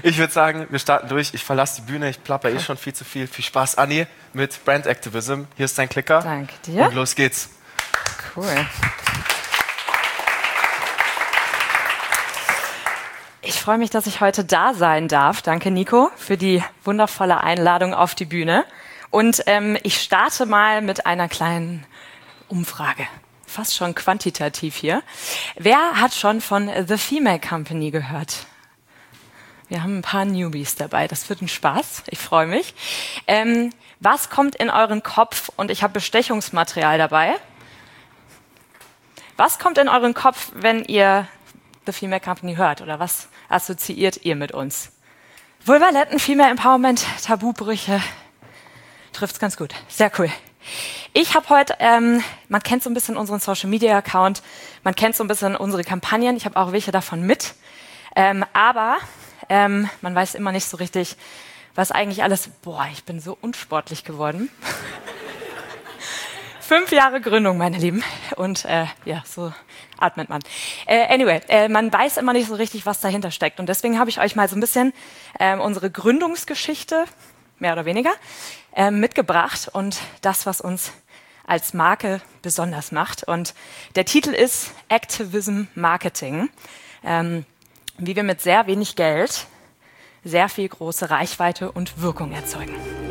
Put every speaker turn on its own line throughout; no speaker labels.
Ich würde sagen, wir starten durch. Ich verlasse die Bühne, ich plapper schon viel zu viel. Viel Spaß, Anni, mit Brand Activism. Hier ist dein Klicker.
Danke dir.
Und los geht's.
Cool. Ich freue mich, dass ich heute da sein darf. Danke, Nico, für die wundervolle Einladung auf die Bühne. Und ich starte mal mit einer kleinen Umfrage. Fast schon quantitativ hier. Wer hat schon von The Female Company gehört? Wir haben ein paar Newbies dabei. Das wird ein Spaß. Ich freue mich. Was kommt in euren Kopf? Und ich habe Bestechungsmaterial dabei. Was kommt in euren Kopf, wenn ihr The Female Company hört? Oder was assoziiert ihr mit uns? Vulvaletten, Female Empowerment, Tabubrüche. Trifft's ganz gut. Sehr cool. Ich habe heute, man kennt so ein bisschen unseren Social-Media-Account, man kennt so ein bisschen unsere Kampagnen. Ich habe auch welche davon mit. Aber man weiß immer nicht so richtig, was eigentlich alles... Boah, ich bin so unsportlich geworden. 5 Jahre Gründung, meine Lieben. Und ja, so atmet man. Anyway, man weiß immer nicht so richtig, was dahinter steckt. Und deswegen habe ich euch mal so ein bisschen unsere Gründungsgeschichte, mehr oder weniger, mitgebracht. Und das, was uns als Marke besonders macht. Und der Titel ist Activism Marketing. Wie wir mit sehr wenig Geld sehr viel große Reichweite und Wirkung erzeugen.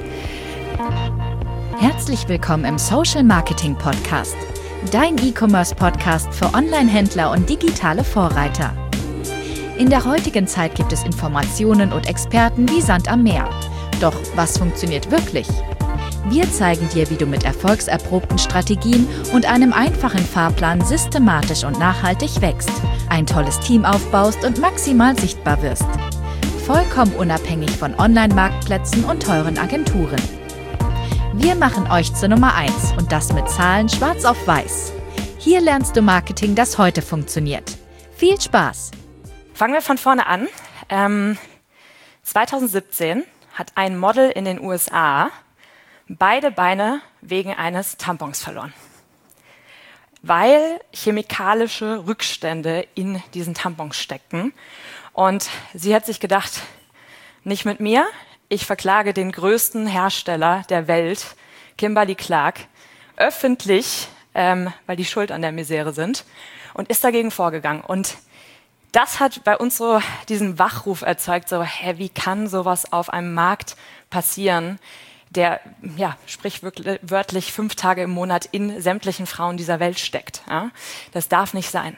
Herzlich willkommen im Social Marketing Podcast, dein E-Commerce-Podcast für Online-Händler und digitale Vorreiter. In der heutigen Zeit gibt es Informationen und Experten wie Sand am Meer. Doch was funktioniert wirklich? Wir zeigen dir, wie du mit erfolgserprobten Strategien und einem einfachen Fahrplan systematisch und nachhaltig wächst, ein tolles Team aufbaust und maximal sichtbar wirst. Vollkommen unabhängig von Online-Marktplätzen und teuren Agenturen. Wir machen euch zur Nummer 1 und das mit Zahlen schwarz auf weiß. Hier lernst du Marketing, das heute funktioniert. Viel Spaß!
Fangen wir von vorne an. 2017 hat ein Model in den USA beide Beine wegen eines Tampons verloren, weil chemikalische Rückstände in diesen Tampons steckten. Und sie hat sich gedacht, nicht mit mir, ich verklage den größten Hersteller der Welt, Kimberly-Clark, öffentlich, weil die schuld an der Misere sind, und ist dagegen vorgegangen. Und das hat bei uns so diesen Wachruf erzeugt, so, wie kann sowas auf einem Markt passieren, der ja, sprichwörtlich 5 Tage im Monat in sämtlichen Frauen dieser Welt steckt. Ja? Das darf nicht sein.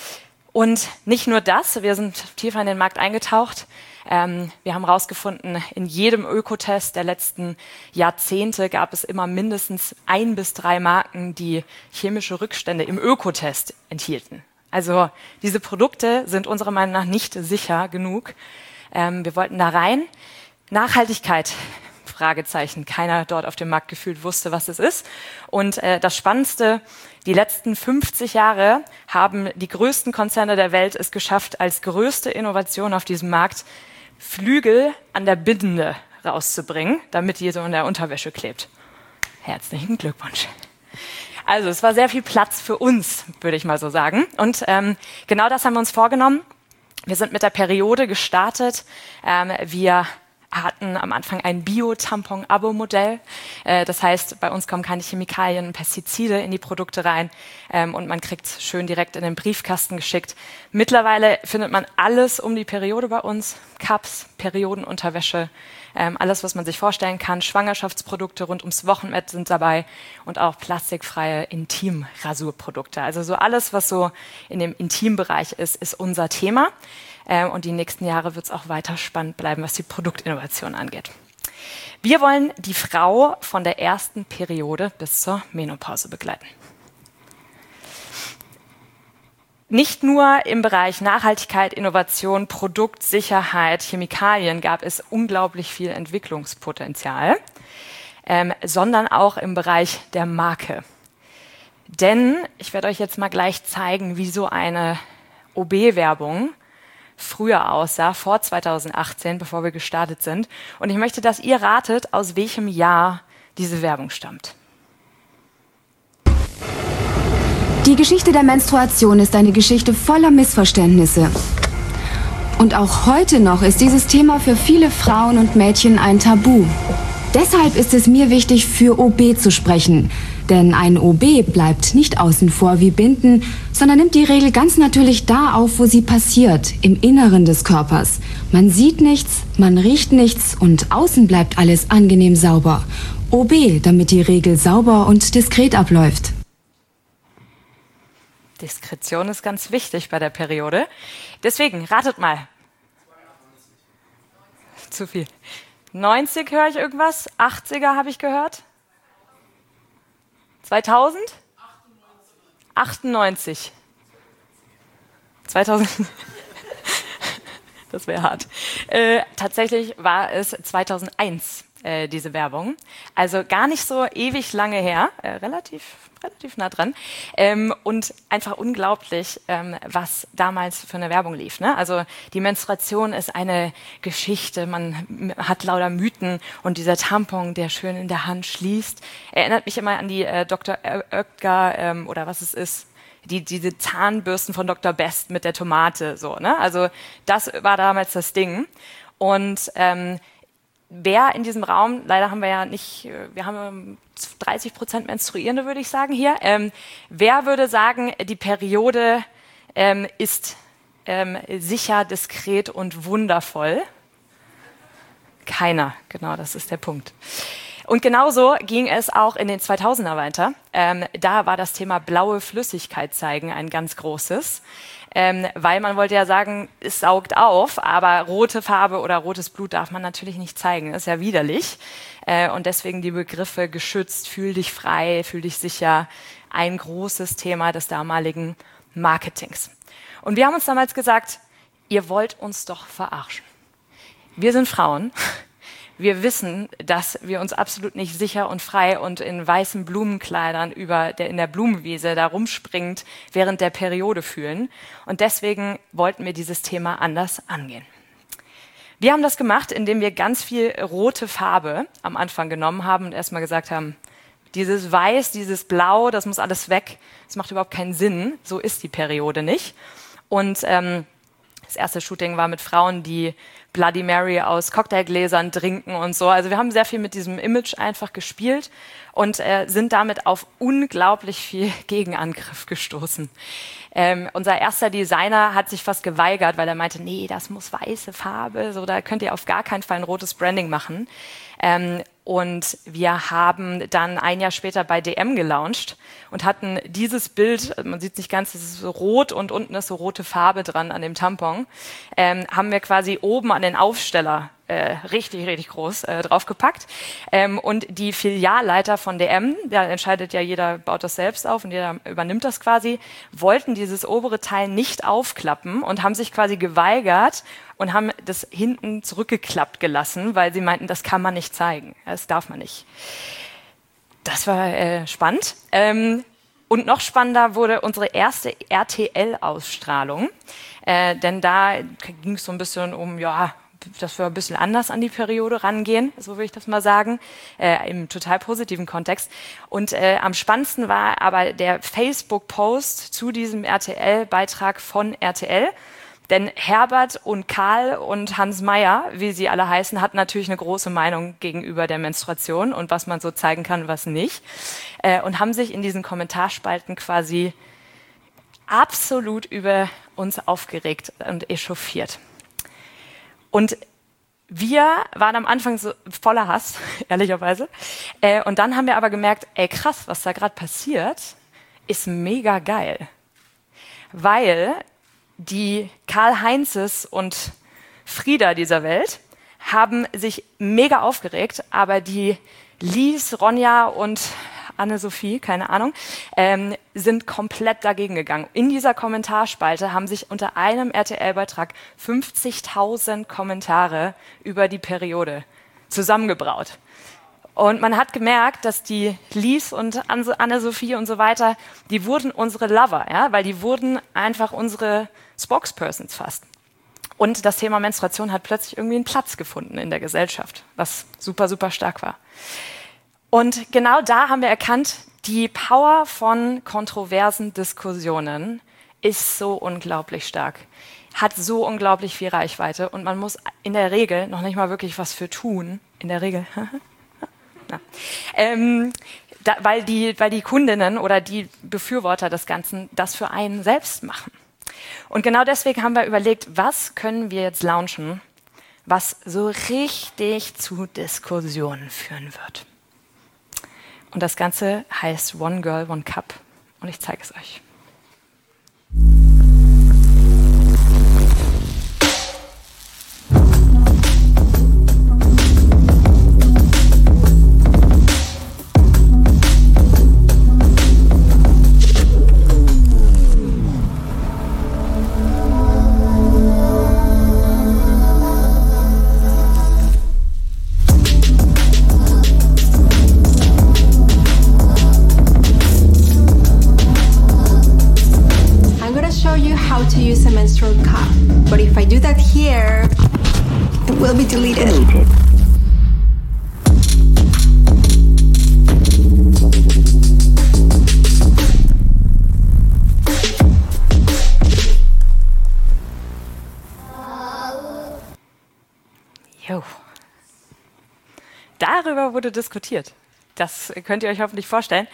Und nicht nur das, wir sind tiefer in den Markt eingetaucht. Wir haben herausgefunden, in jedem Ökotest der letzten Jahrzehnte gab es immer mindestens 1 bis 3 Marken, die chemische Rückstände im Ökotest enthielten. Also diese Produkte sind unserer Meinung nach nicht sicher genug. Wir wollten da rein. Nachhaltigkeit, Fragezeichen. Keiner dort auf dem Markt gefühlt wusste, was es ist. Und das Spannendste, die letzten 50 Jahre haben die größten Konzerne der Welt es geschafft, als größte Innovation auf diesem Markt Flügel an der Binde rauszubringen, damit die so in der Unterwäsche klebt. Herzlichen Glückwunsch. Also es war sehr viel Platz für uns, würde ich mal so sagen. Und genau das haben wir uns vorgenommen. Wir sind mit der Periode gestartet. Wir hatten am Anfang ein Bio-Tampon-Abo-Modell. Das heißt, bei uns kommen keine Chemikalien und Pestizide in die Produkte rein und man kriegt es schön direkt in den Briefkasten geschickt. Mittlerweile findet man alles um die Periode bei uns. Cups, Periodenunterwäsche, alles, was man sich vorstellen kann. Schwangerschaftsprodukte rund ums Wochenbett sind dabei und auch plastikfreie Intimrasurprodukte. Also so alles, was so in dem Intimbereich ist, ist unser Thema. Und die nächsten Jahre wird es auch weiter spannend bleiben, was die Produktinnovation angeht. Wir wollen die Frau von der ersten Periode bis zur Menopause begleiten. Nicht nur im Bereich Nachhaltigkeit, Innovation, Produktsicherheit, Chemikalien gab es unglaublich viel Entwicklungspotenzial, sondern auch im Bereich der Marke. Denn ich werde euch jetzt mal gleich zeigen, wie so eine OB-Werbung früher aussah, vor 2018, bevor wir gestartet sind. Und ich möchte, dass ihr ratet, aus welchem Jahr diese Werbung stammt.
Die Geschichte der Menstruation ist eine Geschichte voller Missverständnisse. Und auch heute noch ist dieses Thema für viele Frauen und Mädchen ein Tabu. Deshalb ist es mir wichtig, für OB zu sprechen. Denn ein OB bleibt nicht außen vor wie Binden, sondern nimmt die Regel ganz natürlich da auf, wo sie passiert, im Inneren des Körpers. Man sieht nichts, man riecht nichts und außen bleibt alles angenehm sauber. OB, damit die Regel sauber und diskret abläuft.
Diskretion ist ganz wichtig bei der Periode. Deswegen, ratet mal. Zu viel. 90 höre ich irgendwas? 80er habe ich gehört? 2000? 98. 2000. Das wäre hart. Tatsächlich war es 2001, diese Werbung. Also gar nicht so ewig lange her, relativ nah dran. Und einfach unglaublich, was damals für eine Werbung lief. Ne? Also die Menstruation ist eine Geschichte, man hat lauter Mythen und dieser Tampon, der schön in der Hand schließt, erinnert mich immer an die Dr. Oetker oder was es ist, diese Zahnbürsten von Dr. Best mit der Tomate. So, ne? Also das war damals das Ding. Und wer in diesem Raum, leider haben wir ja nicht, wir haben 30% Menstruierende, würde ich sagen hier. Wer würde sagen, die Periode ist sicher, diskret und wundervoll? Keiner, genau, das ist der Punkt. Und genauso ging es auch in den 2000er weiter. Da war das Thema blaue Flüssigkeit zeigen ein ganz großes. Weil man wollte ja sagen, es saugt auf, aber rote Farbe oder rotes Blut darf man natürlich nicht zeigen. Das ist ja widerlich. Und deswegen die Begriffe geschützt, fühl dich frei, fühl dich sicher, ein großes Thema des damaligen Marketings. Und wir haben uns damals gesagt, ihr wollt uns doch verarschen. Wir sind Frauen. Wir wissen, dass wir uns absolut nicht sicher und frei und in weißen Blumenkleidern in der Blumenwiese da rumspringend während der Periode fühlen. Und deswegen wollten wir dieses Thema anders angehen. Wir haben das gemacht, indem wir ganz viel rote Farbe am Anfang genommen haben und erstmal gesagt haben, dieses Weiß, dieses Blau, das muss alles weg. Das macht überhaupt keinen Sinn. So ist die Periode nicht. Und das erste Shooting war mit Frauen, die Bloody Mary aus Cocktailgläsern trinken und so. Also wir haben sehr viel mit diesem Image einfach gespielt und sind damit auf unglaublich viel Gegenangriff gestoßen. Unser erster Designer hat sich fast geweigert, weil er meinte, nee, das muss weiße Farbe, so da könnt ihr auf gar keinen Fall ein rotes Branding machen. Und wir haben dann ein Jahr später bei DM gelauncht und hatten dieses Bild, man sieht es nicht ganz, es ist so rot und unten ist so rote Farbe dran an dem Tampon, haben wir quasi oben an den Aufsteller richtig groß draufgepackt. Und die Filialleiter von DM, da entscheidet ja, jeder baut das selbst auf und jeder übernimmt das quasi, wollten dieses obere Teil nicht aufklappen und haben sich quasi geweigert und haben das hinten zurückgeklappt gelassen, weil sie meinten, das kann man nicht zeigen, das darf man nicht. Das war spannend. Und noch spannender wurde unsere erste RTL-Ausstrahlung, denn da ging es so ein bisschen um, ja, dass wir ein bisschen anders an die Periode rangehen, so würde ich das mal sagen, im total positiven Kontext. Und am spannendsten war aber der Facebook-Post zu diesem RTL-Beitrag von RTL, denn Herbert und Karl und Hans Meyer, wie sie alle heißen, hatten natürlich eine große Meinung gegenüber der Menstruation und was man so zeigen kann, was nicht, und haben sich in diesen Kommentarspalten quasi absolut über uns aufgeregt und echauffiert. Und wir waren am Anfang so voller Hass, ehrlicherweise. Und dann haben wir aber gemerkt, ey krass, was da gerade passiert, ist mega geil. Weil die Karl-Heinzes und Frieda dieser Welt haben sich mega aufgeregt, aber die Lies, Ronja und Anne-Sophie, keine Ahnung, sind komplett dagegen gegangen. In dieser Kommentarspalte haben sich unter einem RTL-Beitrag 50.000 Kommentare über die Periode zusammengebraut. Und man hat gemerkt, dass die Lies und Anne-Sophie und so weiter, die wurden unsere Lover, ja, weil die wurden einfach unsere Spokespersons fast. Und das Thema Menstruation hat plötzlich irgendwie einen Platz gefunden in der Gesellschaft, was super, super stark war. Und genau da haben wir erkannt, die Power von kontroversen Diskussionen ist so unglaublich stark. hat so unglaublich viel Reichweite und man muss in der Regel noch nicht mal wirklich was für tun. In der Regel. Weil die Kundinnen oder die Befürworter des Ganzen das für einen selbst machen. Und genau deswegen haben wir überlegt, was können wir jetzt launchen, was so richtig zu Diskussionen führen wird. Und das Ganze heißt One Girl, One Cup. Und ich zeige es euch.
To use a menstrual cup, but if I do that here, it will be deleted.
Jo. Darüber wurde diskutiert. Das könnt ihr euch hoffentlich vorstellen.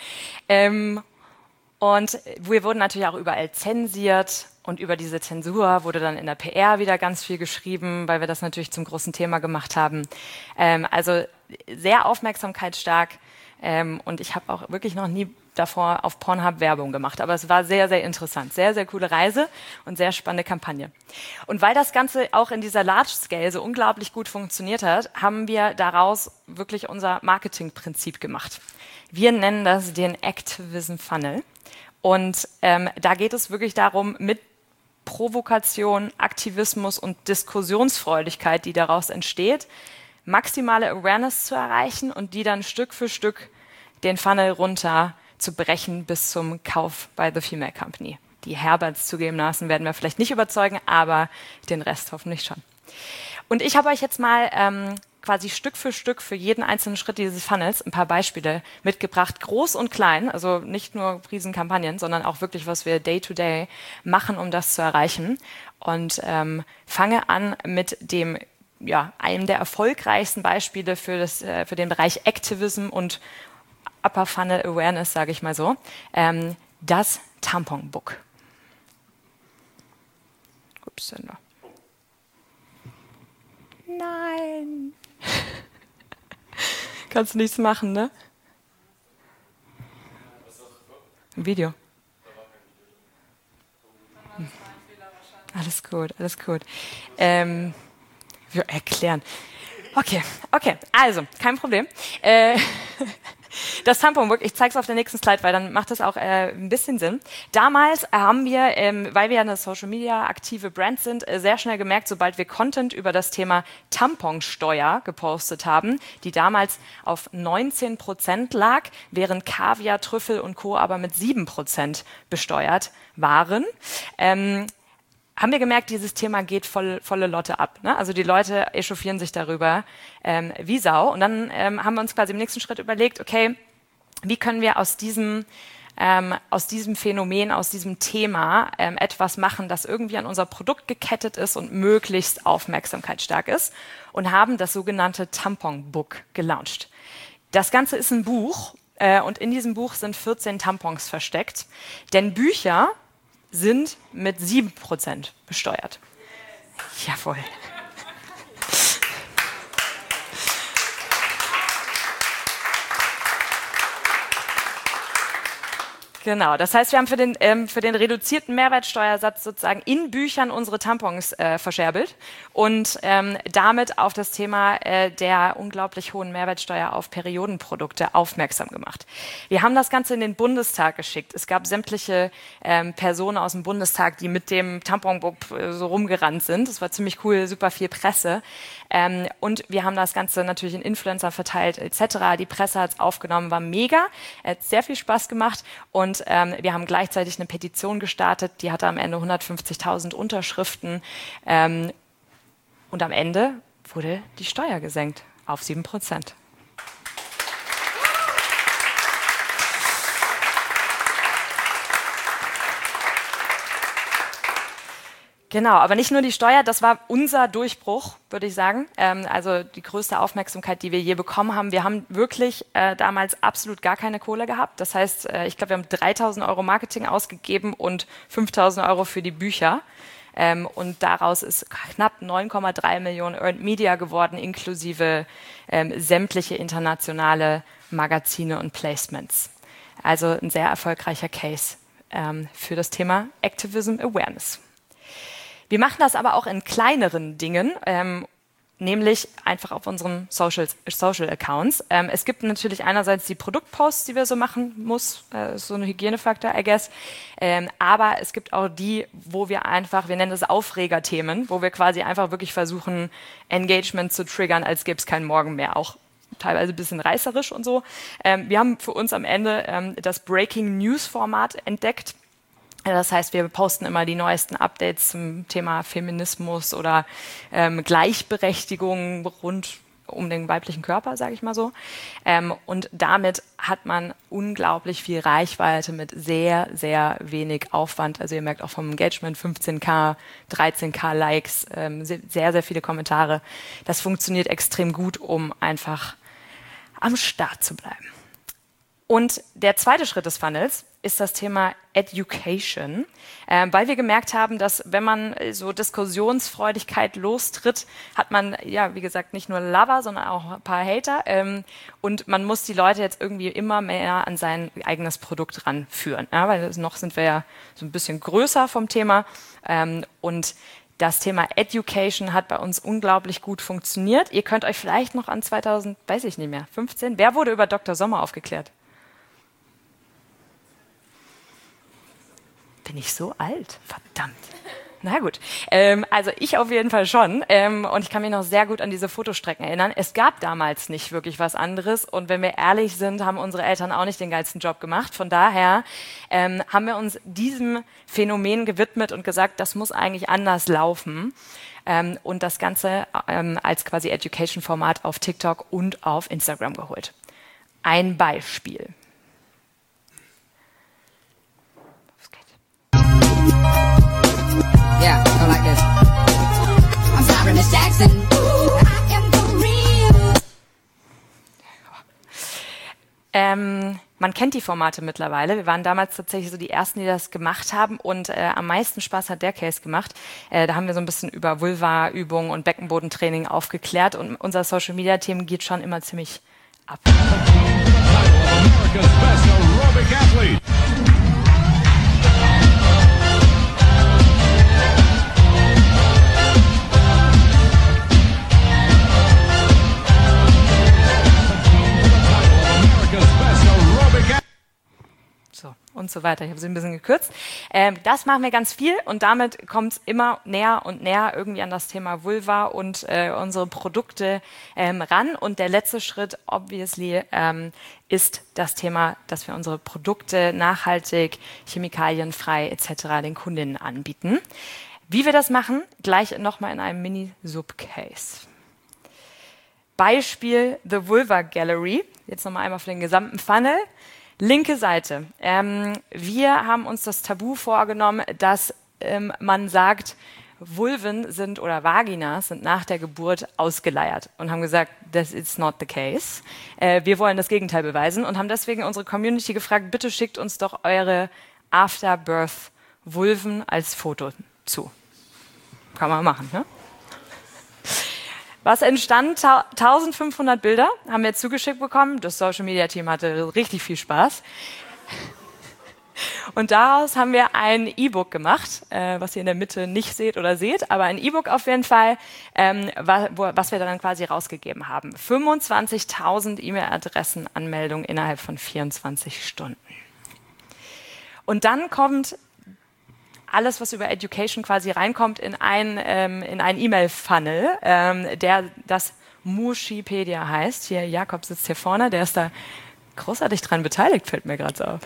Und wir wurden natürlich auch überall zensiert und über diese Zensur wurde dann in der PR wieder ganz viel geschrieben, weil wir das natürlich zum großen Thema gemacht haben. Also sehr aufmerksamkeitsstark und ich habe auch wirklich noch nie davor auf Pornhub Werbung gemacht, aber es war sehr, sehr interessant. Sehr, sehr coole Reise und sehr spannende Kampagne. Und weil das Ganze auch in dieser Large Scale so unglaublich gut funktioniert hat, haben wir daraus wirklich unser Marketingprinzip gemacht. Wir nennen das den Activism Funnel. Und da geht es wirklich darum, mit Provokation, Aktivismus und Diskussionsfreudigkeit, die daraus entsteht, maximale Awareness zu erreichen und die dann Stück für Stück den Funnel runter zu brechen bis zum Kauf bei The Female Company. Die Herberts zugegebenermaßen werden wir vielleicht nicht überzeugen, aber den Rest hoffentlich schon. Und ich habe euch jetzt mal quasi Stück für jeden einzelnen Schritt dieses Funnels ein paar Beispiele mitgebracht, groß und klein, also nicht nur Riesenkampagnen, sondern auch wirklich, was wir day-to-day machen, um das zu erreichen. Und fange an mit dem, einem der erfolgreichsten Beispiele für den Bereich Activism und Upper Funnel Awareness, sage ich mal so, das Tampon-Book. Ups, nein. Kannst du nichts machen, ne? Ein Video. Alles gut, alles gut. Wir erklären. Okay, also, kein Problem. Das Tamponbook, ich zeige es auf der nächsten Slide, weil dann macht das auch ein bisschen Sinn. Damals haben wir, weil wir eine Social-Media-aktive Brand sind, sehr schnell gemerkt, sobald wir Content über das Thema Tamponsteuer gepostet haben, die damals auf 19% lag, während Kaviar, Trüffel und Co. aber mit 7% besteuert waren, haben wir gemerkt, dieses Thema geht volle Lotte ab. Ne? Also die Leute echauffieren sich darüber wie Sau. Und dann haben wir uns quasi im nächsten Schritt überlegt, okay, wie können wir aus diesem Phänomen, aus diesem Thema etwas machen, das irgendwie an unser Produkt gekettet ist und möglichst aufmerksamkeitsstark ist, und haben das sogenannte Tampon-Book gelauncht. Das Ganze ist ein Buch und in diesem Buch sind 14 Tampons versteckt, denn Bücher sind mit 7% besteuert. Jawohl. Genau, das heißt, wir haben für den reduzierten Mehrwertsteuersatz sozusagen in Büchern unsere Tampons verscherbelt und damit auf das Thema der unglaublich hohen Mehrwertsteuer auf Periodenprodukte aufmerksam gemacht. Wir haben das Ganze in den Bundestag geschickt. Es gab sämtliche Personen aus dem Bundestag, die mit dem Tamponbook so rumgerannt sind. Das war ziemlich cool, super viel Presse. Und wir haben das Ganze natürlich in Influencer verteilt etc. Die Presse hat es aufgenommen, war mega, hat sehr viel Spaß gemacht und wir haben gleichzeitig eine Petition gestartet, die hatte am Ende 150.000 Unterschriften und am Ende wurde die Steuer gesenkt auf 7%. Genau, aber nicht nur die Steuer, das war unser Durchbruch, würde ich sagen. Also die größte Aufmerksamkeit, die wir je bekommen haben. Wir haben wirklich damals absolut gar keine Kohle gehabt. Das heißt, ich glaube, wir haben 3.000 Euro Marketing ausgegeben und 5.000 Euro für die Bücher. Und daraus ist knapp 9,3 Millionen Earned Media geworden, inklusive sämtliche internationale Magazine und Placements. Also ein sehr erfolgreicher Case für das Thema Activism Awareness. Wir machen das aber auch in kleineren Dingen, nämlich einfach auf unseren Social Accounts. Es gibt natürlich einerseits die Produktposts, die wir so machen muss, so ein Hygienefaktor, I guess. Aber es gibt auch die, wo wir einfach, wir nennen das Aufregerthemen, wo wir quasi einfach wirklich versuchen, Engagement zu triggern, als gäbe es keinen Morgen mehr. Auch teilweise ein bisschen reißerisch und so. Wir haben für uns am Ende das Breaking News Format entdeckt. Das heißt, wir posten immer die neuesten Updates zum Thema Feminismus oder Gleichberechtigung rund um den weiblichen Körper, sage ich mal so. Und damit hat man unglaublich viel Reichweite mit sehr, sehr wenig Aufwand. Also ihr merkt auch vom Engagement 15.000, 13.000 Likes, sehr, sehr viele Kommentare. Das funktioniert extrem gut, um einfach am Start zu bleiben. Und der zweite Schritt des Funnels ist das Thema Education, weil wir gemerkt haben, dass wenn man so Diskussionsfreudigkeit lostritt, hat man, ja, wie gesagt, nicht nur Lover, sondern auch ein paar Hater und man muss die Leute jetzt irgendwie immer mehr an sein eigenes Produkt ranführen, ja, weil noch sind wir ja so ein bisschen größer vom Thema und das Thema Education hat bei uns unglaublich gut funktioniert. Ihr könnt euch vielleicht noch an 2000, weiß ich nicht mehr, 15, wer wurde über Dr. Sommer aufgeklärt? Bin ich so alt? Verdammt. Na gut, also ich auf jeden Fall schon und ich kann mich noch sehr gut an diese Fotostrecken erinnern. Es gab damals nicht wirklich was anderes und wenn wir ehrlich sind, haben unsere Eltern auch nicht den geilsten Job gemacht. Von daher haben wir uns diesem Phänomen gewidmet und gesagt, das muss eigentlich anders laufen und das Ganze als quasi Education-Format auf TikTok und auf Instagram geholt. Ein Beispiel.
Yeah, I like this. I'm sorry, Miss Jackson. I am for
real. Man kennt die Formate mittlerweile. Wir waren damals tatsächlich so die Ersten, die das gemacht haben und am meisten Spaß hat der Case gemacht. Da haben wir so ein bisschen über Vulva-Übungen und Beckenbodentraining aufgeklärt und unser Social-Media-Team geht schon immer ziemlich ab. So, und so weiter. Ich habe sie ein bisschen gekürzt. Das machen wir ganz viel und damit kommt es immer näher und näher irgendwie an das Thema Vulva und unsere Produkte ran. Und der letzte Schritt, obviously, ist das Thema, dass wir unsere Produkte nachhaltig, chemikalienfrei etc. den Kundinnen anbieten. Wie wir das machen, gleich nochmal in einem Mini-Sub-Case. Beispiel The Vulva Gallery. Jetzt nochmal einmal für den gesamten Funnel. Linke Seite. Wir haben uns das Tabu vorgenommen, dass man sagt, Vulven sind oder Vaginas sind nach der Geburt ausgeleiert und haben gesagt, this is not the case. Wir wollen das Gegenteil beweisen und haben deswegen unsere Community gefragt, bitte schickt uns doch eure Afterbirth-Vulven als Foto zu. Kann man machen, ne? Was entstand? 1500 Bilder haben wir zugeschickt bekommen. Das Social-Media-Team hatte richtig viel Spaß. Und daraus haben wir ein E-Book gemacht, was ihr in der Mitte nicht seht oder seht, aber ein E-Book auf jeden Fall, was wir dann quasi rausgegeben haben. 25.000 E-Mail-Adressen, Anmeldungen innerhalb von 24 Stunden. Und dann kommt alles, was über Education quasi reinkommt, in ein E-Mail-Funnel, der das Mushipedia heißt. Hier, Jakob sitzt hier vorne, der ist da großartig dran beteiligt, fällt mir gerade so auf.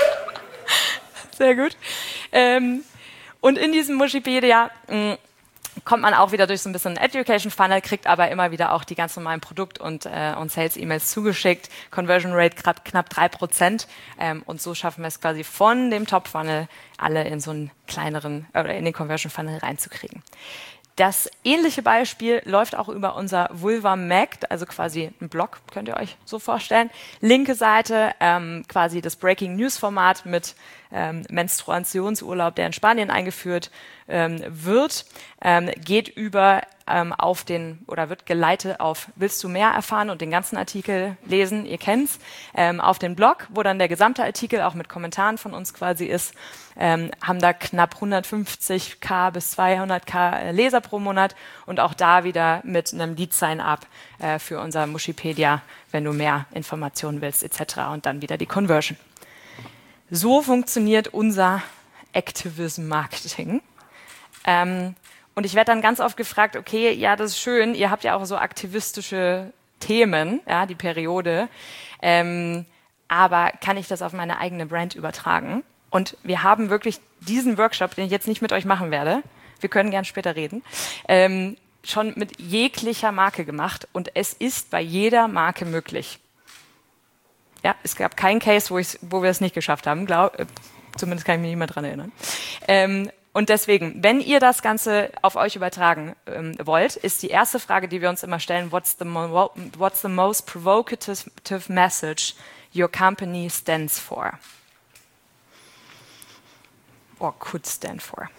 Sehr gut. Und in diesem Mushipedia kommt man auch wieder durch so ein bisschen Education Funnel, kriegt aber immer wieder auch die ganz normalen Produkt- und Sales-E-Mails zugeschickt. Conversion Rate knapp 3%. Und so schaffen wir es quasi von dem Top-Funnel alle in so einen kleineren oder in den Conversion Funnel reinzukriegen. Das ähnliche Beispiel läuft auch über unser Vulva Mag, also quasi ein Blog, könnt ihr euch so vorstellen. Linke Seite, quasi das Breaking News Format mit Menstruationsurlaub, der in Spanien eingeführt wird, geht über auf den oder wird geleitet auf Willst du mehr erfahren und den ganzen Artikel lesen, ihr kennt's, auf den Blog, wo dann der gesamte Artikel auch mit Kommentaren von uns quasi ist, haben da knapp 150.000 bis 200.000 Leser pro Monat und auch da wieder mit einem Lead-Sign-up für unser Mushipedia, wenn du mehr Informationen willst etc. und dann wieder die Conversion. So funktioniert unser Activism-Marketing. Und ich werde dann ganz oft gefragt, okay, ja, das ist schön, ihr habt ja auch so aktivistische Themen, ja, die Periode, aber kann ich das auf meine eigene Brand übertragen? Und wir haben wirklich diesen Workshop, den ich jetzt nicht mit euch machen werde, wir können gern später reden, schon mit jeglicher Marke gemacht und es ist bei jeder Marke möglich. Ja, es gab keinen Case, wo wir es nicht geschafft haben, zumindest kann ich mich nicht mehr dran erinnern. Und deswegen, wenn ihr das Ganze auf euch übertragen wollt, ist die erste Frage, die wir uns immer stellen, what's the most provocative message your company stands for? Or could stand for.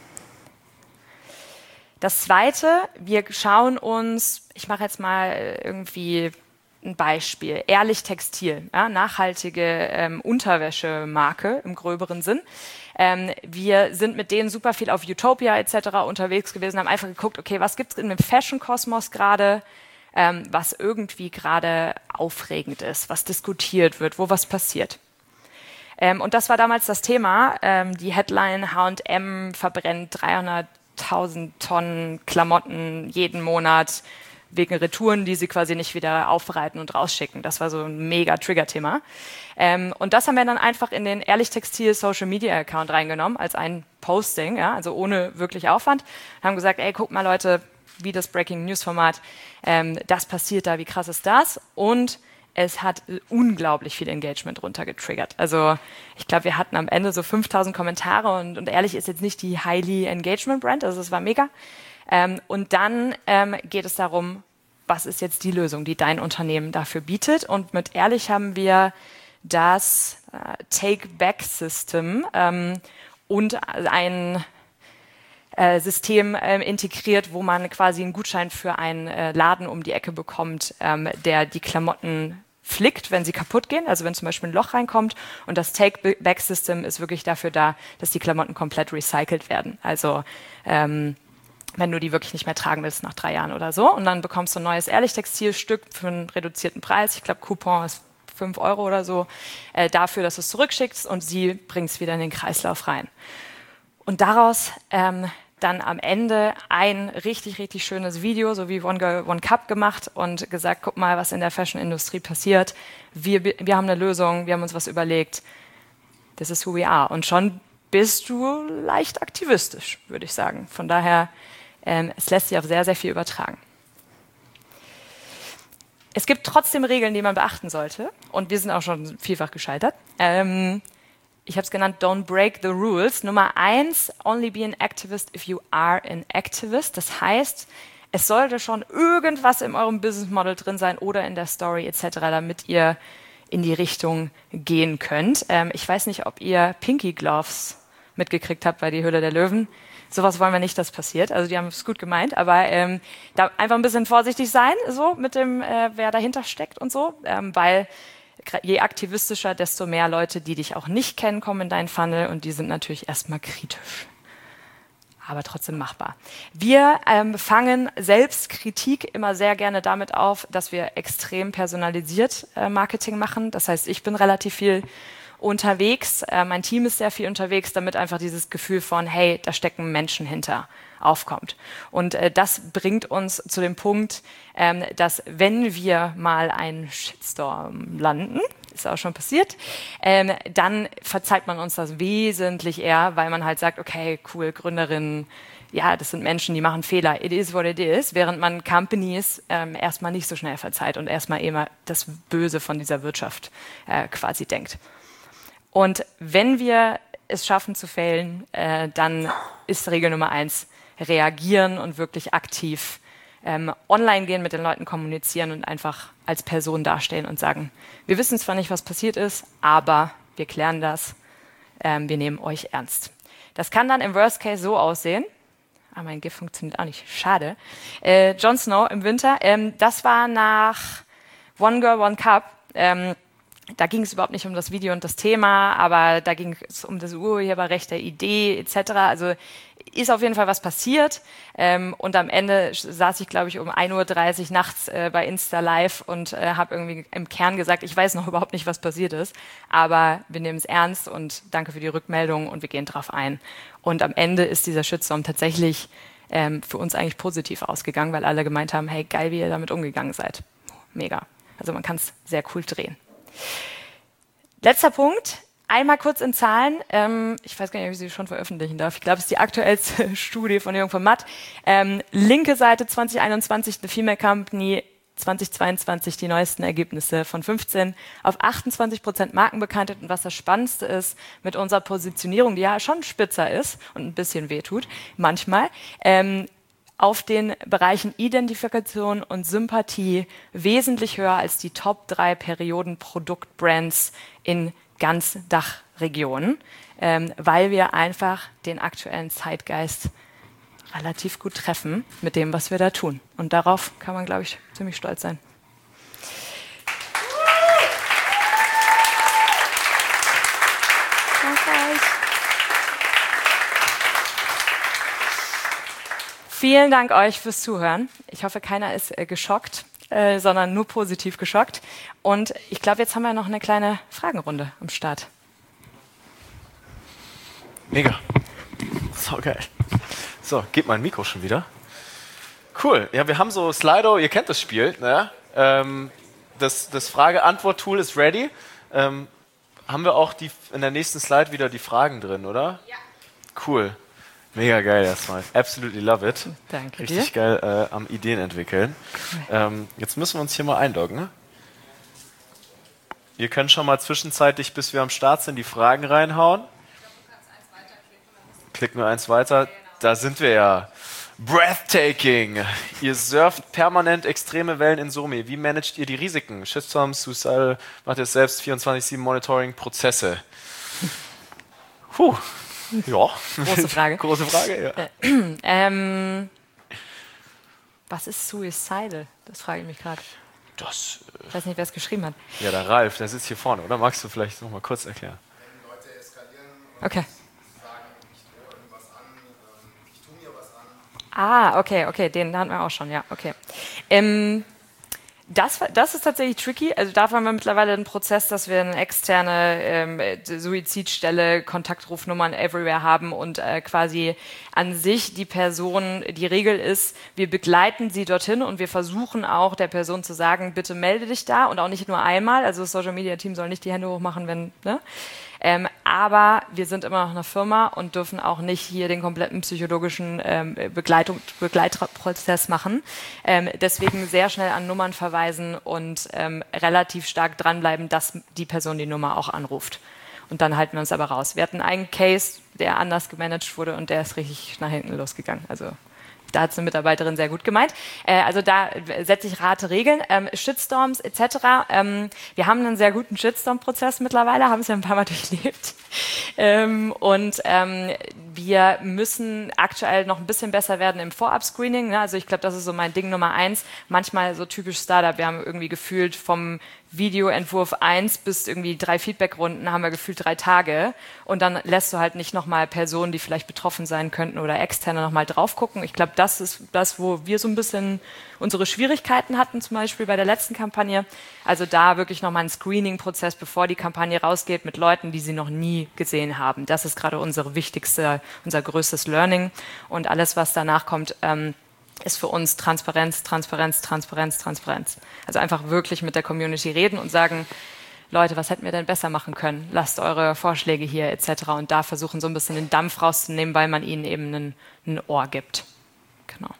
Das Zweite, wir schauen uns, ich mache jetzt mal irgendwie ein Beispiel, Ehrlich Textil, ja, nachhaltige Unterwäschemarke im gröberen Sinn. Wir sind mit denen super viel auf Utopia etc. unterwegs gewesen, haben einfach geguckt, okay, was gibt es in dem Fashion-Kosmos gerade, was irgendwie gerade aufregend ist, was diskutiert wird, wo was passiert. Und das war damals das Thema, die Headline H&M verbrennt 300.000 Tonnen Klamotten jeden Monat, wegen Retouren, die sie quasi nicht wieder aufbereiten und rausschicken. Das war so ein mega Trigger-Thema. Und das haben wir dann einfach in den Ehrlich Textil Social Media Account reingenommen, als ein Posting, ja, also ohne wirklich Aufwand. Haben gesagt, ey, guck mal Leute, wie das Breaking News Format, das passiert da, wie krass ist das? Und es hat unglaublich viel Engagement runtergetriggert. Also ich glaube, wir hatten am Ende so 5.000 Kommentare und Ehrlich ist jetzt nicht die Highly Engagement Brand, also es war mega. Und dann geht es darum, was ist jetzt die Lösung, die dein Unternehmen dafür bietet. Und mit Ehrlich haben wir das Take-Back-System und ein System integriert, wo man quasi einen Gutschein für einen Laden um die Ecke bekommt, der die Klamotten flickt, wenn sie kaputt gehen, also wenn zum Beispiel ein Loch reinkommt. Und das Take-Back-System ist wirklich dafür da, dass die Klamotten komplett recycelt werden. Also wenn du die wirklich nicht mehr tragen willst nach 3 Jahren oder so. Und dann bekommst du ein neues Ehrlich-Textilstück für einen reduzierten Preis. Ich glaube, Coupon ist 5 € oder so, dafür, dass du es zurückschickst und sie bringt es wieder in den Kreislauf rein. Und daraus dann am Ende ein richtig, richtig schönes Video, so wie One Girl, One Cup gemacht und gesagt, guck mal, was in der Fashion-Industrie passiert. Wir haben eine Lösung, wir haben uns was überlegt. This is who we are. Und schon bist du leicht aktivistisch, würde ich sagen. Von daher, es lässt sich auf sehr, sehr viel übertragen. Es gibt trotzdem Regeln, die man beachten sollte. Und wir sind auch schon vielfach gescheitert. Ich habe es genannt, don't break the rules. Nummer 1, only be an activist if you are an activist. Das heißt, es sollte schon irgendwas in eurem Business Model drin sein oder in der Story etc., damit ihr in die Richtung gehen könnt. Ich weiß nicht, ob ihr Pinky Gloves mitgekriegt habt bei die Höhle der Löwen. Sowas wollen wir nicht, dass passiert. Also die haben es gut gemeint, aber da einfach ein bisschen vorsichtig sein, so mit dem, wer dahinter steckt und so, weil je aktivistischer, desto mehr Leute, die dich auch nicht kennen, kommen in deinen Funnel und die sind natürlich erstmal kritisch. Aber trotzdem machbar. Wir fangen Selbstkritik immer sehr gerne damit auf, dass wir extrem personalisiert Marketing machen. Das heißt, ich bin relativ viel unterwegs, mein Team ist sehr viel unterwegs, damit einfach dieses Gefühl von, hey, da stecken Menschen hinter, aufkommt. Und das bringt uns zu dem Punkt, dass wenn wir mal einen Shitstorm landen, ist auch schon passiert, dann verzeiht man uns das wesentlich eher, weil man halt sagt, okay, cool, Gründerinnen, ja, das sind Menschen, die machen Fehler, it is what it is, während man Companies erstmal nicht so schnell verzeiht und erstmal immer das Böse von dieser Wirtschaft quasi denkt. Und wenn wir es schaffen zu failen, dann ist Regel Nummer 1, reagieren und wirklich aktiv online gehen, mit den Leuten kommunizieren und einfach als Person dastehen und sagen, wir wissen zwar nicht, was passiert ist, aber wir klären das, wir nehmen euch ernst. Das kann dann im Worst Case so aussehen, mein GIF funktioniert auch nicht, schade, Jon Snow im Winter, das war nach One Girl, One Cup, da ging es überhaupt nicht um das Video und das Thema, aber da ging es um das Urheberrecht der Idee etc. Also ist auf jeden Fall was passiert. Und am Ende saß ich, glaube ich, um 1:30 Uhr nachts bei Insta Live und habe irgendwie im Kern gesagt, ich weiß noch überhaupt nicht, was passiert ist, aber wir nehmen es ernst und danke für die Rückmeldung und wir gehen drauf ein. Und am Ende ist dieser Shitstorm tatsächlich für uns eigentlich positiv ausgegangen, weil alle gemeint haben, hey, geil, wie ihr damit umgegangen seid. Mega. Also man kann es sehr cool drehen. Letzter Punkt, einmal kurz in Zahlen. Ich weiß gar nicht, ob ich sie schon veröffentlichen darf. Ich glaube, es ist die aktuellste Studie von Jung von Matt. Linke Seite 2021, eine Female Company, 2022 die neuesten Ergebnisse von 15 auf 28% Markenbekanntheit. Und was das Spannendste ist, mit unserer Positionierung, die ja schon spitzer ist und ein bisschen wehtut, manchmal, auf den Bereichen Identifikation und Sympathie wesentlich höher als die Top 3 Perioden-Produktbrands in ganz Dachregionen, weil wir einfach den aktuellen Zeitgeist relativ gut treffen mit dem, was wir da tun. Und darauf kann man, glaube ich, ziemlich stolz sein. Vielen Dank euch fürs Zuhören. Ich hoffe, keiner ist geschockt, sondern nur positiv geschockt. Und ich glaube, jetzt haben wir noch eine kleine Fragenrunde am Start.
Mega. So geil. So, geht mein Mikro schon wieder. Cool. Ja, wir haben so Slido, ihr kennt das Spiel. Ne? Das Frage-Antwort-Tool ist ready. Haben wir auch in der nächsten Slide wieder die Fragen drin, oder? Ja. Cool. Mega geil erstmal. Absolutely love it.
Danke
Richtig
dir.
Geil am Ideen entwickeln. Cool. Jetzt müssen wir uns hier mal einloggen. Ihr könnt schon mal zwischenzeitlich, bis wir am Start sind, die Fragen reinhauen. Klick nur eins weiter. Da sind wir ja. Breathtaking. Ihr surft permanent extreme Wellen in Somi. Wie managt ihr die Risiken? Shitstorms, Suicide, macht ihr selbst 24/7 Monitoring, Prozesse? Puh. Ja.
Große Frage.
Große Frage, ja.
Was ist Suicidal? Das frage ich mich gerade.
Das.
Ich weiß nicht, wer es geschrieben hat.
Ja, der Ralf, der sitzt hier vorne, oder? Magst du vielleicht noch mal kurz erklären?
Wenn Leute eskalieren und
Okay.
sagen, ich drohe irgendwas an, ich tue mir was an.
Okay, den hatten wir auch schon, ja, okay. Das ist tatsächlich tricky. Also da haben wir mittlerweile einen Prozess, dass wir eine externe Suizidstelle, Kontaktrufnummern everywhere haben und quasi an sich die Person, die Regel ist, wir begleiten sie dorthin und wir versuchen auch der Person zu sagen, bitte melde dich da und auch nicht nur einmal. Also das Social Media Team soll nicht die Hände hochmachen, wenn, ne? Aber wir sind immer noch eine Firma und dürfen auch nicht hier den kompletten psychologischen Begleitprozess machen. Deswegen sehr schnell an Nummern verweisen und relativ stark dranbleiben, dass die Person die Nummer auch anruft. Und dann halten wir uns aber raus. Wir hatten einen Case, der anders gemanagt wurde und der ist richtig nach hinten losgegangen. Also da hat es eine Mitarbeiterin sehr gut gemeint. Also da setze ich harte Regeln. Shitstorms etc. Wir haben einen sehr guten Shitstorm-Prozess mittlerweile, haben es ja ein paar Mal durchlebt. Wir müssen aktuell noch ein bisschen besser werden im Vorab-Screening. Ne? Also ich glaube, das ist so mein Ding Nummer 1. Manchmal so typisch Startup. Wir haben irgendwie gefühlt vom Videoentwurf 1 bis irgendwie 3 Feedbackrunden haben wir gefühlt 3 Tage. Und dann lässt du halt nicht nochmal Personen, die vielleicht betroffen sein könnten oder Externe nochmal drauf gucken. Ich glaube, das ist das, wo wir so ein bisschen unsere Schwierigkeiten hatten, zum Beispiel bei der letzten Kampagne. Also da wirklich nochmal ein Screening-Prozess, bevor die Kampagne rausgeht, mit Leuten, die sie noch nie gesehen haben. Das ist gerade unser größtes Learning. Und alles, was danach kommt, ist für uns Transparenz. Also einfach wirklich mit der Community reden und sagen, Leute, was hätten wir denn besser machen können? Lasst eure Vorschläge hier etc. Und da versuchen so ein bisschen den Dampf rauszunehmen, weil man ihnen eben ein Ohr gibt. Genau.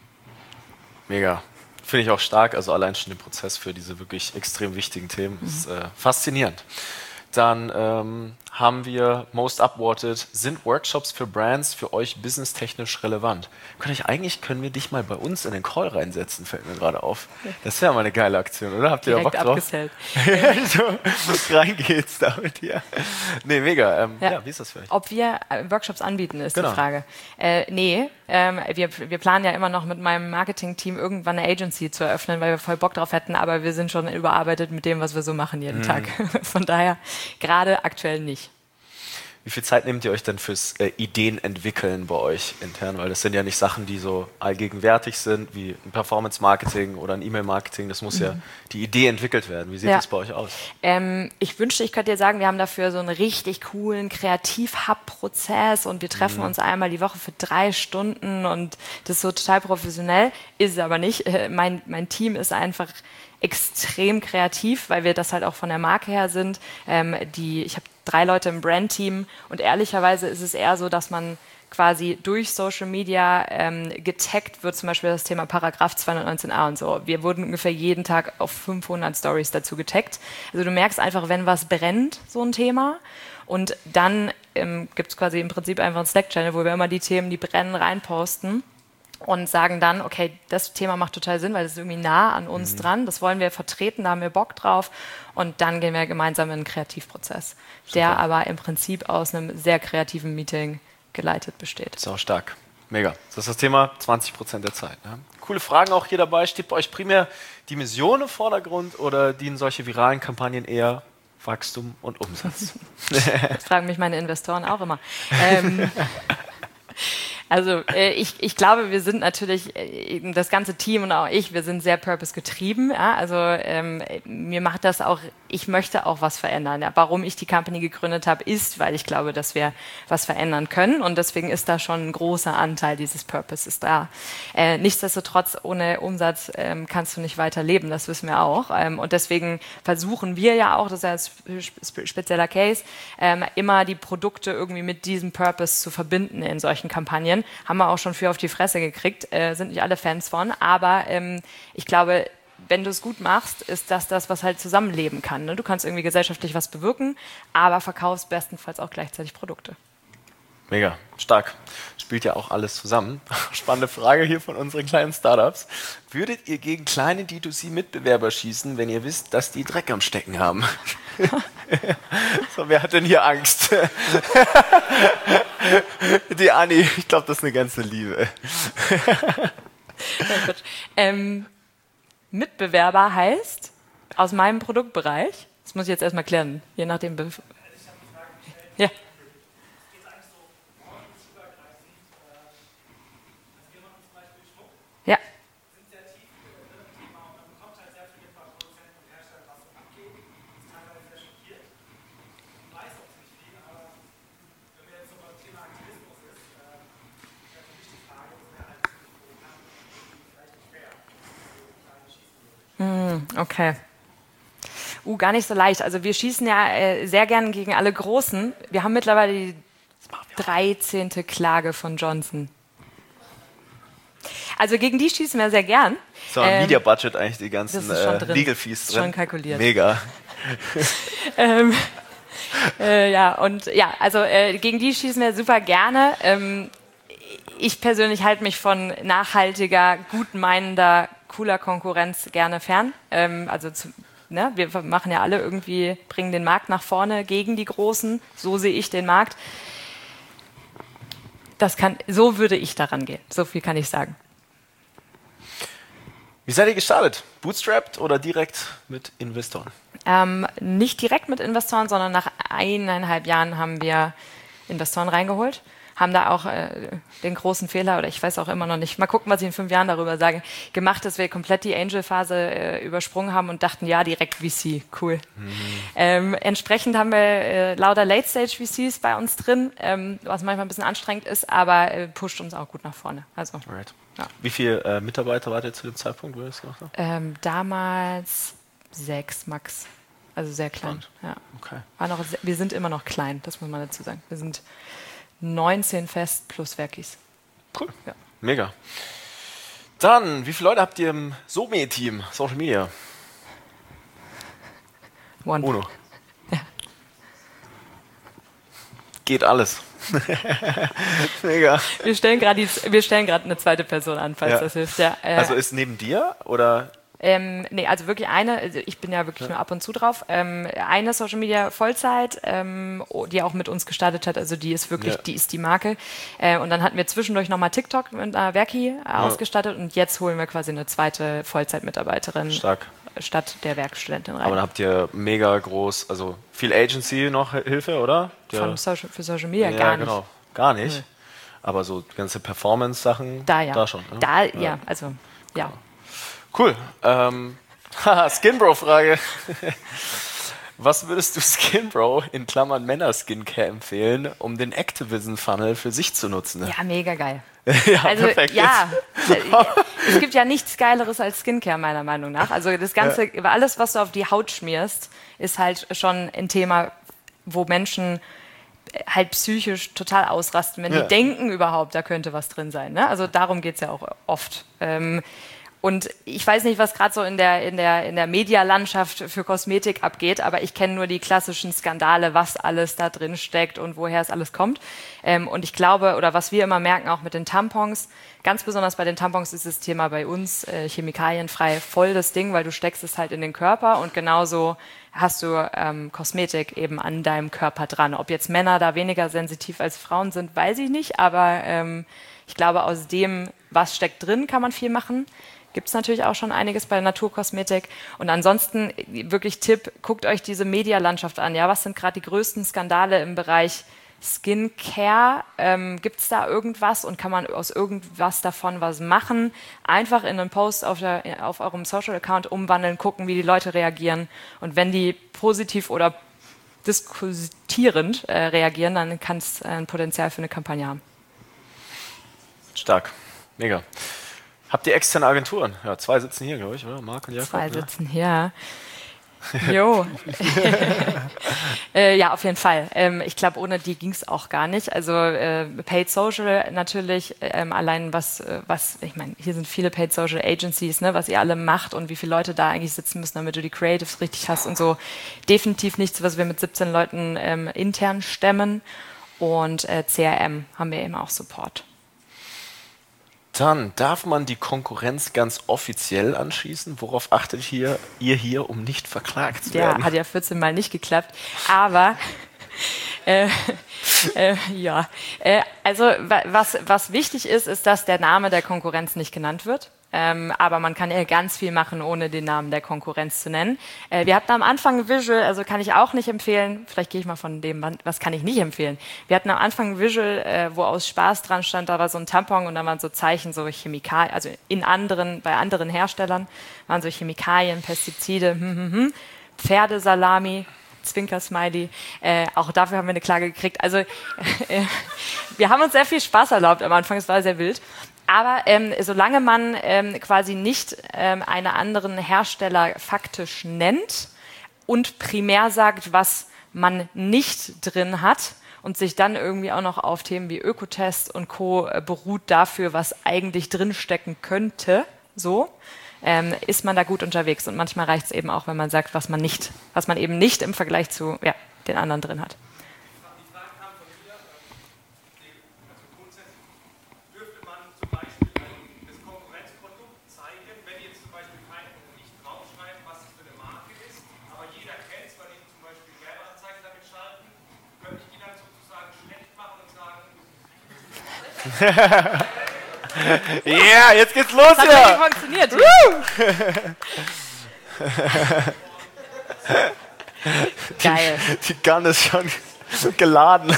Mega. Finde ich auch stark, also allein schon den Prozess für diese wirklich extrem wichtigen Themen ist faszinierend. Dann haben wir Most Upvoted. Sind Workshops für Brands für euch businesstechnisch relevant? Können wir dich mal bei uns in den Call reinsetzen, fällt mir gerade auf. Das wäre mal eine geile Aktion, oder? Habt ihr da Bock drauf?
Abgesellt.
so, rein geht's damit, ja. Nee, mega. Ja, wie ist das für euch?
Ob wir Workshops anbieten, ist
Genau.
die Frage. Nee, wir planen ja immer noch mit meinem Marketing-Team irgendwann eine Agency zu eröffnen, weil wir voll Bock drauf hätten, aber wir sind schon überarbeitet mit dem, was wir so machen jeden Tag. Von daher gerade aktuell nicht.
Wie viel Zeit nehmt ihr euch denn fürs Ideen entwickeln bei euch intern? Weil das sind ja nicht Sachen, die so allgegenwärtig sind, wie ein Performance-Marketing oder ein E-Mail-Marketing. Das muss ja die Idee entwickelt werden. Wie sieht das bei euch aus?
Ich wünschte, ich könnte dir sagen, wir haben dafür so einen richtig coolen Kreativ-Hub-Prozess und wir treffen uns einmal die Woche für 3 Stunden und das ist so total professionell. Ist es aber nicht. Mein Team ist einfach extrem kreativ, weil wir das halt auch von der Marke her sind. Ich habe 3 Leute im Brand-Team und ehrlicherweise ist es eher so, dass man quasi durch Social Media getaggt wird, zum Beispiel das Thema Paragraph 219a und so. Wir wurden ungefähr jeden Tag auf 500 Stories dazu getaggt. Also du merkst einfach, wenn was brennt, so ein Thema. Und dann gibt es quasi im Prinzip einfach einen Slack-Channel, wo wir immer die Themen, die brennen, reinposten. Und sagen dann, okay, das Thema macht total Sinn, weil das ist irgendwie nah an uns dran, das wollen wir vertreten, da haben wir Bock drauf und dann gehen wir gemeinsam in einen Kreativprozess, der aber im Prinzip aus einem sehr kreativen Meeting geleitet besteht.
Das ist auch stark. Mega. Das ist das Thema 20% der Zeit. Ne? Coole Fragen auch hier dabei. Steht bei euch primär die Mission im Vordergrund oder dienen solche viralen Kampagnen eher Wachstum und Umsatz?
Das fragen mich meine Investoren auch immer. Also ich glaube, wir sind natürlich, das ganze Team und auch ich, wir sind sehr purpose-getrieben. Ja? Also mir macht das auch, ich möchte auch was verändern. Ja? Warum ich die Company gegründet habe, ist, weil ich glaube, dass wir was verändern können und deswegen ist da schon ein großer Anteil dieses Purposes da. Nichtsdestotrotz, ohne Umsatz kannst du nicht weiter leben, das wissen wir auch. Und deswegen versuchen wir ja auch, das ist ja ein spezieller Case, immer die Produkte irgendwie mit diesem Purpose zu verbinden in solchen Kampagnen. Haben wir auch schon viel auf die Fresse gekriegt, sind nicht alle Fans von, aber ich glaube, wenn du es gut machst, ist das, was halt zusammenleben kann. Ne? Du kannst irgendwie gesellschaftlich was bewirken, aber verkaufst bestenfalls auch gleichzeitig Produkte.
Mega, stark. Spielt ja auch alles zusammen. Spannende Frage hier von unseren kleinen Startups. Würdet ihr gegen kleine D2C-Mitbewerber schießen, wenn ihr wisst, dass die Dreck am Stecken haben? So, wer hat denn hier Angst? Die Anni, ich glaube, das ist eine ganze Liebe.
Mitbewerber heißt aus meinem Produktbereich, das muss ich jetzt erstmal klären, je nachdem. Ja. Ja. Okay. Gar nicht so leicht. Also wir schießen ja sehr gern gegen alle Großen. Wir haben mittlerweile die 13. Klage von Johnson. Also gegen die schießen wir sehr gern.
So, ein Media Budget eigentlich die ganzen Legal Fees drin.
Schon kalkuliert.
Mega.
Also gegen die schießen wir super gerne. Ich persönlich halte mich von nachhaltiger, gutmeinender, cooler Konkurrenz gerne fern. Wir machen ja alle irgendwie, bringen den Markt nach vorne gegen die Großen. So sehe ich den Markt. So würde ich daran gehen. So viel kann ich sagen.
Wie seid ihr gestartet? Bootstrapped oder direkt mit Investoren?
Nicht direkt mit Investoren, sondern nach 1,5 Jahren haben wir Investoren reingeholt. Haben da auch den großen Fehler, oder ich weiß auch immer noch nicht, mal gucken, was ich in 5 Jahren darüber sage, gemacht, dass wir komplett die Angel-Phase übersprungen haben und dachten, ja, direkt VC, cool. Entsprechend haben wir lauter Late-Stage-VCs bei uns drin, was manchmal ein bisschen anstrengend ist, aber pusht uns auch gut nach vorne. Also, ja.
Wie viele Mitarbeiter wart ihr zu dem Zeitpunkt, wo ihr das gemacht habt?
Damals 6 max. also sehr klein. Ja.
Okay.
Wir sind immer noch klein, das muss man dazu sagen. Wir sind 19 fest plus Werkis.
Cool.
Ja.
Mega. Dann, wie viele Leute habt ihr im SOME-Team, Social Media?
One.
Uno.
Ja.
Geht alles. Mega.
Wir stellen gerade eine zweite Person an, falls das hilft. Ja,
also ist neben dir oder?
Nee, also wirklich also ich bin ja wirklich nur ab und zu drauf. Eine Social Media Vollzeit, die auch mit uns gestartet hat, also die ist wirklich, die ist die Marke. Und dann hatten wir zwischendurch nochmal TikTok mit einer Werki ausgestattet und jetzt holen wir quasi eine zweite Vollzeitmitarbeiterin.
Stark.
Statt der Werkstudentin rein.
Aber dann habt ihr mega groß, also viel Agency noch Hilfe, oder?
Für Social Media gar nicht. Genau,
gar nicht. Aber so ganze Performance-Sachen, da schon. Ne?
Also.
Cool. Skinbro-Frage. Was würdest du Skinbro in Klammern Männer-Skincare empfehlen, um den Activism-Funnel für sich zu nutzen?
Ja, mega geil.
Ja,
also
perfekt.
Ja, es gibt ja nichts Geileres als Skincare, meiner Meinung nach. Also das Ganze, alles, was du auf die Haut schmierst, ist halt schon ein Thema, wo Menschen halt psychisch total ausrasten, wenn die denken überhaupt, da könnte was drin sein. Ne? Also darum geht es ja auch oft. Und ich weiß nicht, was gerade so in der Medialandschaft für Kosmetik abgeht, aber ich kenne nur die klassischen Skandale, was alles da drin steckt und woher es alles kommt. Und ich glaube, oder was wir immer merken, auch mit den Tampons, ganz besonders bei den Tampons ist das Thema bei uns chemikalienfrei voll das Ding, weil du steckst es halt in den Körper und genauso hast du Kosmetik eben an deinem Körper dran. Ob jetzt Männer da weniger sensitiv als Frauen sind, weiß ich nicht, aber ich glaube, aus dem, was steckt drin, kann man viel machen. Gibt es natürlich auch schon einiges bei Naturkosmetik. Und ansonsten wirklich Tipp, guckt euch diese Medialandschaft an. Ja, was sind gerade die größten Skandale im Bereich Skincare? Gibt es da irgendwas und kann man aus irgendwas davon was machen? Einfach in einen Post auf eurem Social-Account umwandeln, gucken, wie die Leute reagieren. Und wenn die positiv oder diskutierend reagieren, dann kann es ein Potenzial für eine Kampagne haben.
Stark. Mega. Habt ihr externe Agenturen? Ja, 2 sitzen hier, glaube ich, oder? Marc und Jakob?
2 sitzen hier. Jo. Ja, auf jeden Fall. Ich glaube, ohne die ging es auch gar nicht. Also Paid Social natürlich, allein ich meine, hier sind viele Paid Social Agencies, ne, was ihr alle macht und wie viele Leute da eigentlich sitzen müssen, damit du die Creatives richtig hast und so. Definitiv nichts, was wir mit 17 Leuten intern stemmen. Und CRM haben wir eben auch Support.
Dann darf man die Konkurrenz ganz offiziell anschließen. Worauf achtet ihr hier, um nicht verklagt zu werden?
Ja, hat ja 14 Mal nicht geklappt. Aber also was wichtig ist, dass der Name der Konkurrenz nicht genannt wird. Aber man kann ja ganz viel machen, ohne den Namen der Konkurrenz zu nennen. Wir hatten am Anfang ein Visual, also kann ich auch nicht empfehlen. Vielleicht gehe ich mal von dem, was kann ich nicht empfehlen. Wir hatten am Anfang ein Visual, wo aus Spaß dran stand, da war so ein Tampon und da waren so Zeichen, so Chemikalien, also bei anderen Herstellern waren so Chemikalien, Pestizide, Pferdesalami, Zwinker-Smiley. Auch dafür haben wir eine Klage gekriegt. Also wir haben uns sehr viel Spaß erlaubt am Anfang, es war sehr wild. Aber solange man quasi nicht einen anderen Hersteller faktisch nennt und primär sagt, was man nicht drin hat und sich dann irgendwie auch noch auf Themen wie Ökotest und Co. beruht dafür, was eigentlich drinstecken könnte, so, ist man da gut unterwegs. Und manchmal reicht es eben auch, wenn man sagt, was man eben nicht im Vergleich zu den anderen drin hat.
Ja, jetzt geht's los
das
hier.
Hat funktioniert. Geil.
Die Gun ist schon geladen.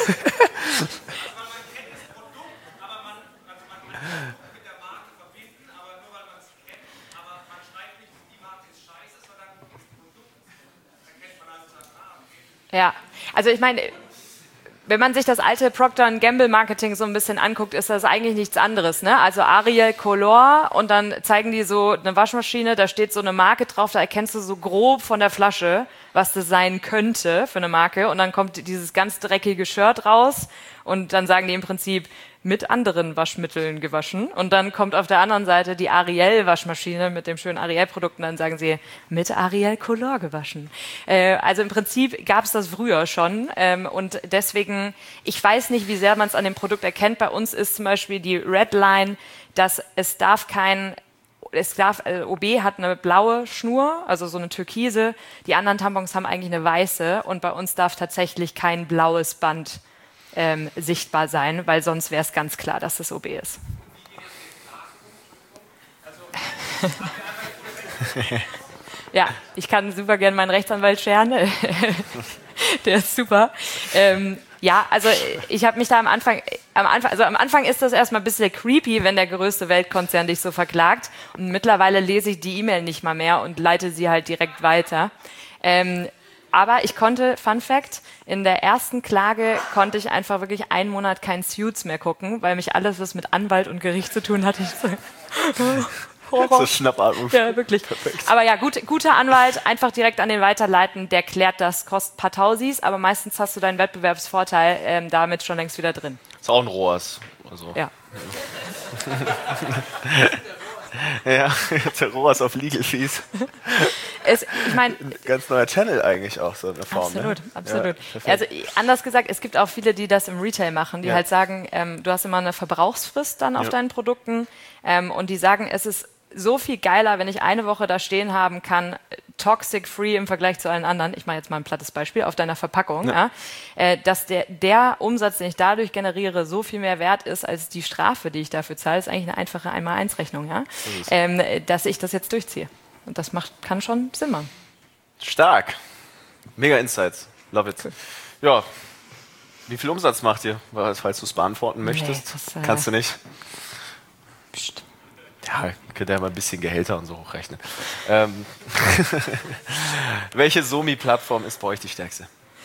Ja, also ich meine,
wenn man sich das alte Procter & Gamble Marketing so ein bisschen anguckt, ist das eigentlich nichts anderes, ne? Also Ariel Color und dann zeigen die so eine Waschmaschine, da steht so eine Marke drauf, da erkennst du so grob von der Flasche, was das sein könnte für eine Marke und dann kommt dieses ganz dreckige Shirt raus und dann sagen die im Prinzip mit anderen Waschmitteln gewaschen und dann kommt auf der anderen Seite die Ariel Waschmaschine mit dem schönen Ariel Produkt und dann sagen sie mit Ariel Color gewaschen. Also im Prinzip gab es das früher schon und deswegen, ich weiß nicht, wie sehr man es an dem Produkt erkennt. Bei uns ist zum Beispiel die Red Line, dass OB hat eine blaue Schnur, also so eine türkise. Die anderen Tampons haben eigentlich eine weiße und bei uns darf tatsächlich kein blaues Band sichtbar sein, weil sonst wäre es ganz klar, dass das OB ist. Ja, ich kann super gerne meinen Rechtsanwalt scheren. Der ist super. Ja, also ich habe mich da am Anfang ist das erstmal ein bisschen creepy, wenn der größte Weltkonzern dich so verklagt. Und mittlerweile lese ich die E-Mail nicht mal mehr und leite sie halt direkt weiter. Aber ich konnte, Fun Fact, in der ersten Klage konnte ich einfach wirklich einen Monat kein Suits mehr gucken, weil mich alles, was mit Anwalt und Gericht zu tun hatte,
So Schnappatmung.
Ja, wirklich.
Perfekt.
Aber ja, guter Anwalt, einfach direkt an den weiterleiten, der klärt das, kostet ein paar Tausis, aber meistens hast du deinen Wettbewerbsvorteil damit schon längst wieder drin.
Ist auch ein Rohrs. Also.
Ja.
Ja, der Rohrs auf Legal Fees.
Ich meine,
ganz neuer Channel eigentlich auch so in der Form.
Absolut,
ne?
absolut.
Ja,
also anders gesagt, es gibt auch viele, die das im Retail machen, die halt sagen, du hast immer eine Verbrauchsfrist dann auf deinen Produkten und die sagen, es ist so viel geiler, wenn ich eine Woche da stehen haben kann, toxic-free im Vergleich zu allen anderen, ich mache jetzt mal ein plattes Beispiel, auf deiner Verpackung, dass der Umsatz, den ich dadurch generiere, so viel mehr wert ist, als die Strafe, die ich dafür zahle, ist eigentlich eine einfache 1x-Rechnung, dass ich das jetzt durchziehe. Und das kann schon Sinn machen.
Stark. Mega Insights. Love it. Ja. Wie viel Umsatz macht ihr, falls du es beantworten möchtest?
Nee,
kannst du nicht?
Psst.
Ja, könnt ihr mal ein bisschen Gehälter und so hochrechnen. Welche Somi-Plattform ist bei euch die stärkste?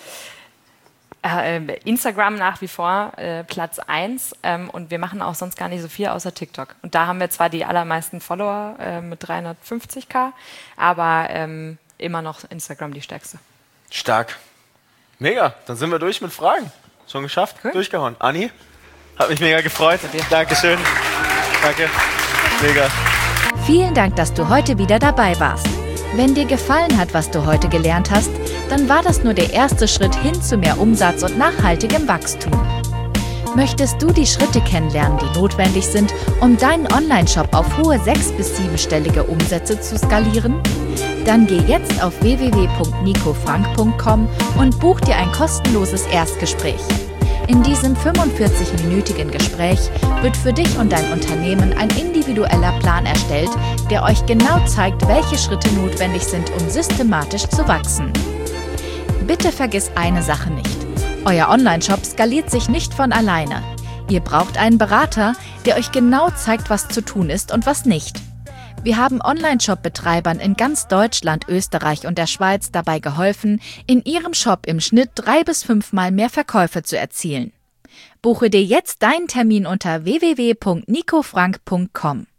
Instagram nach wie vor Platz 1 und wir machen auch sonst gar nicht so viel außer TikTok. Und da haben wir zwar die allermeisten Follower mit 350.000, aber immer noch Instagram die stärkste.
Stark. Mega, dann sind wir durch mit Fragen. Schon geschafft,
cool.
Durchgehauen. Anni, hat mich mega gefreut. Dankeschön. Danke. Mega.
Vielen Dank, dass du heute wieder dabei warst. Wenn dir gefallen hat, was du heute gelernt hast, dann war das nur der erste Schritt hin zu mehr Umsatz und nachhaltigem Wachstum. Möchtest du die Schritte kennenlernen, die notwendig sind, um deinen Online-Shop auf hohe 6- bis 7-stellige Umsätze zu skalieren? Dann geh jetzt auf www.nicofrank.com und buch dir ein kostenloses Erstgespräch. In diesem 45-minütigen Gespräch wird für dich und dein Unternehmen ein individueller Plan erstellt, der euch genau zeigt, welche Schritte notwendig sind, um systematisch zu wachsen. Bitte vergiss eine Sache nicht. Euer Online-Shop skaliert sich nicht von alleine. Ihr braucht einen Berater, der euch genau zeigt, was zu tun ist und was nicht. Wir haben Online-Shop-Betreibern in ganz Deutschland, Österreich und der Schweiz dabei geholfen, in ihrem Shop im Schnitt 3 bis 5 Mal mehr Verkäufe zu erzielen. Buche dir jetzt deinen Termin unter www.nicofrank.com.